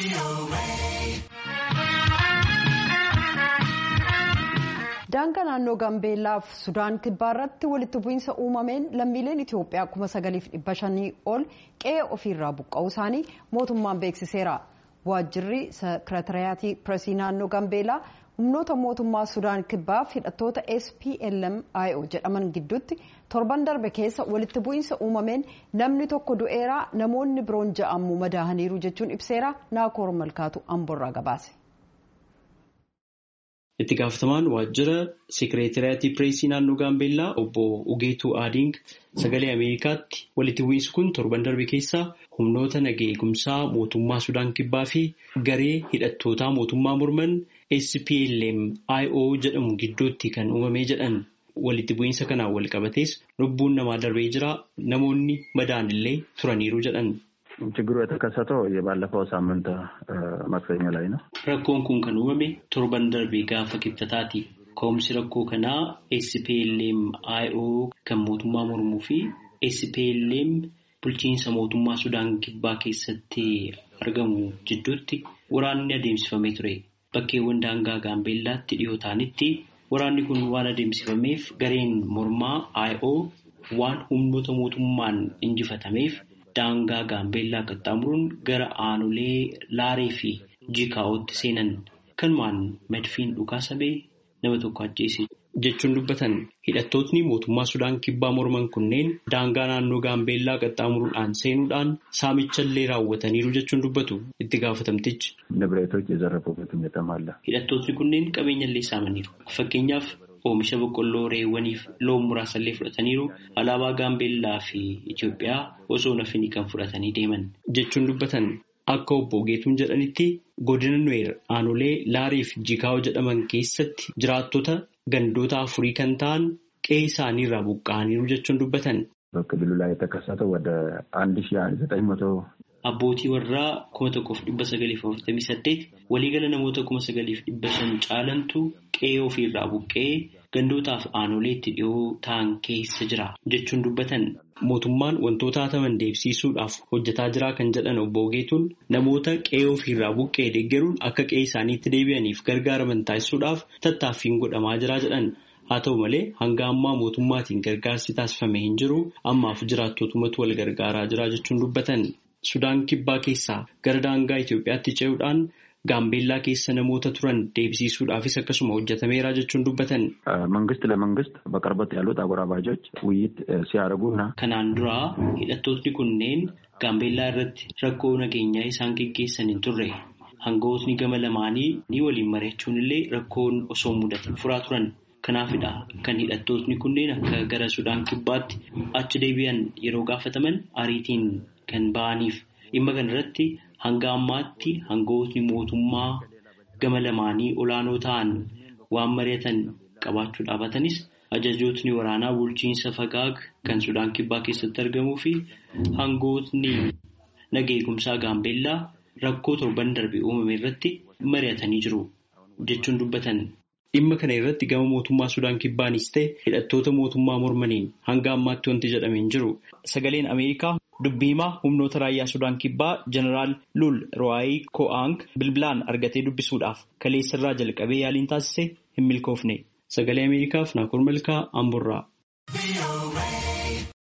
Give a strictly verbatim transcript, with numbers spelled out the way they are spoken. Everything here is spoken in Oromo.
Daangaa naannoo Gaambeellaaf Sudaan Kibbaarratti walitti bu'iinsa uumameen lammiileen Itoophiyaa kuma sagaliif dhibba shanii ol qe'ee ofiirraa buqqa'uu isaanii mootummaan beeksiseera. Waajjirri Sekretariyatii Pireesii naannoo Gaambeellaa humnoota mootummaa Sudaan Kibbaaf hidhattoota S P L M I O jedhaman gidduutti torban darbe keessa walitti bu'iinsa uumameen namni tokko du'eera, namoonni biroon ja'ammoo madaahaniiru jechuun ibseera. Naakoor Malkaatu Amborraa gabaase. Itti gaafatamaan waajjira Sekretariyatii Pireesii naannoo Gaambeellaa obbo Ugeetuu Aading sagalee Ameerikaatti walitti bu'iinsi kun torban darbe keessa humnoota nagaa eegumsaa mootummaa Sudaan Kibbaa fi garee hidhattootaa mootummaa morman S P L M I O jedhamu gidduutti kan uumame jedhan. Walitti bu'iinsa kanaan wal qabatees lubbuun namaa darbee jira, namoonni madaan illee turaniiru jedhan. ችግሩ የተከሰተው የባለፈው ሳምንት ማክሰኞ ላይ ነው። rakkoon kun kan uumame torban darbee gaafa kibxataati. Ka'umsi rakkoo kanaa S P L M I O kan mootummaa mormuu fi S P L M bulchiinsa mootummaa Sudaan Kibbaa keessatti argamu jidduutti waraanni adeemsifamee ture. Bakkeewwan daangaa Gaambeellaatti dhiyoo ta'anitti waraanni kun waan adeemsifameef gareen mormaa I O waan humnoota mootummaan injifatameef daangaa Gaambeellaa qaxxaamuruun gara aanolee Laaree fi Jikaa'ootti seenan. Kanumaan madfiin dhukaasamee nama tokko ajjeese jechuun dubbatan. Hidhattootni mootummaa Sudaan Kibbaa morman kunneen daangaa naannoo Gaambeellaa qaxxaamuruudhaan seenuudhaan saamichallee raawwataniiru jechuun dubbatu itti gaafatamtichi. Hidhattootni kunneen qabeenyallee saamaniiru. Fakkeenyaaf oomisha boqqolloo reewwaniif loon muraasallee fudhataniiru. Alaabaa Gaambeellaa fi Itoophiyaa osoo nafini kan fudhatanii deeman jechuun dubbatan. Akka obbo Geetuun jedhanitti godina Nuweer aanolee Laaree fi Jikaa'oo jedhaman keessatti jiraattota gandoota afurii kan ta'an qe'ee isaaniirraa buqqa'aniiru jechuun dubbatan. Abbootii warraa kuma tokkoof dhibba sagaliif afurtamii saddeet waliigala namoota kuma sagaliif dhibba shan caalantu qe'ee ofiirraa buqqa'ee gandootaaf aanoleetti dhiyoo ta'an keessa jira jechuun dubbatan. Mootummaan wantoota hataman deebisiisuudhaaf hojjetaa jira kan jedhan obbo Geetuun namoota qe'ee ofiirraa buqqa'ee deeggaruun akka qe'ee isaaniitti deebi'aniif gargaaraman taasisuudhaaf tattaaffiin godhamaa jira jedhan. Haa ta'u malee hanga ammaa mootummaatiin gargaarsi taasifame hin jiru, ammaaf jiraattotumatu wal gargaaraa jira jechuun dubbatan. Sudaan Kibbaa keessaa gara daangaa Itoophiyaatti ce'uudhaan Gaambeellaa keessa namoota turan deebisiisuudhaafis akkasuma hojjetameera jechuun dubbatan. Mangist lamangist በቅርበት ያሉት አጎራባጆች ውይይት ሲያደርጉና kanaan dura hidhattootni kunneen Gaambeellaa irratti rakkoo nageenyaa isaan geggeessan hin turre. Hangawootni gama lamaanii ni waliin mari'achuun illee rakkoon osoo mudatan furaa turan. Kanaafidha kan hidhattootni kunneen akka gara Sudaan Kibbaatti achi deebi'an yeroo gaafataman ariitiin kan ba'aniif. Dhimma kanarratti hanga ammaatti hangawootni mootummaa gama lamaanii olaanoo ta'an waan mari'atan qabaachuu dhaabatanis ajajootni waraanaa bulchiinsa Fagaag kan Sudaan Kibbaa keessatti argamuu fi hangawootni nagaa eegumsaa Gaambeellaa rakkoo torban darbe uumame irratti mari'atanii jiru jechuun dubbatan. Dhimma kana irratti gama mootummaa Sudaan Kibbaanis ta'e hidhattoota mootummaa mormaniin hanga ammaatti wanti jedhamee hin jiru. Sagaleen Ameerikaa dubbii himaa humnoota raayyaa Sudaan Kibbaa Jeneraal Lul Ro'aayii Ko'aang bilbilaan argatee dubbisuudhaaf kaleessarraa jalqabee yaaliin taasise hin milkoofne. Sagalee Ameerikaaf Naakoor Malkaa Amborraa.